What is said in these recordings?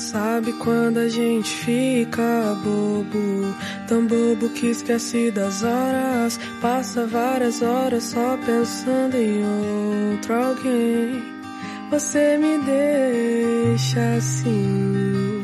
Sabe quando a gente fica bobo, tão bobo que esquece das horas, passa várias horas só pensando em outro alguém. Você me deixa assim.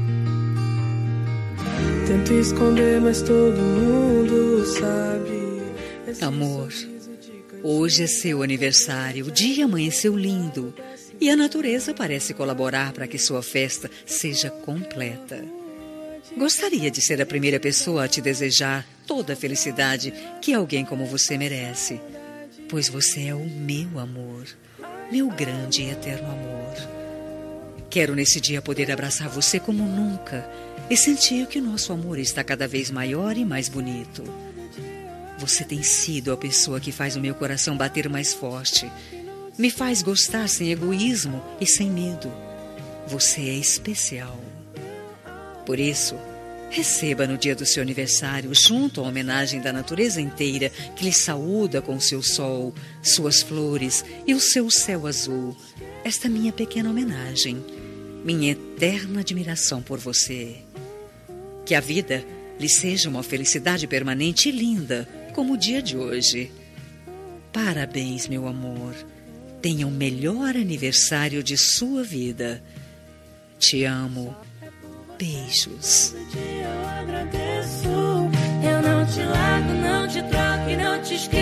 Tento esconder, mas todo mundo sabe. Amor, hoje é seu aniversário, o dia amanheceu lindo e a natureza parece colaborar para que sua festa seja completa. Gostaria de ser a primeira pessoa a te desejar toda a felicidade que alguém como você merece, pois você é o meu amor, meu grande e eterno amor. Quero nesse dia poder abraçar você como nunca e sentir que nosso amor está cada vez maior e mais bonito. Você tem sido a pessoa que faz o meu coração bater mais forte, me faz gostar sem egoísmo e sem medo. Você é especial. Por isso, receba no dia do seu aniversário, junto à homenagem da natureza inteira que lhe saúda com seu sol, suas flores e o seu céu azul, esta minha pequena homenagem, minha eterna admiração por você. Que a vida lhe seja uma felicidade permanente e linda, como o dia de hoje. Parabéns, meu amor. Tenha o melhor aniversário de sua vida. Te amo. Beijos. Eu agradeço. Eu não te largo, não te troco e não te esqueço.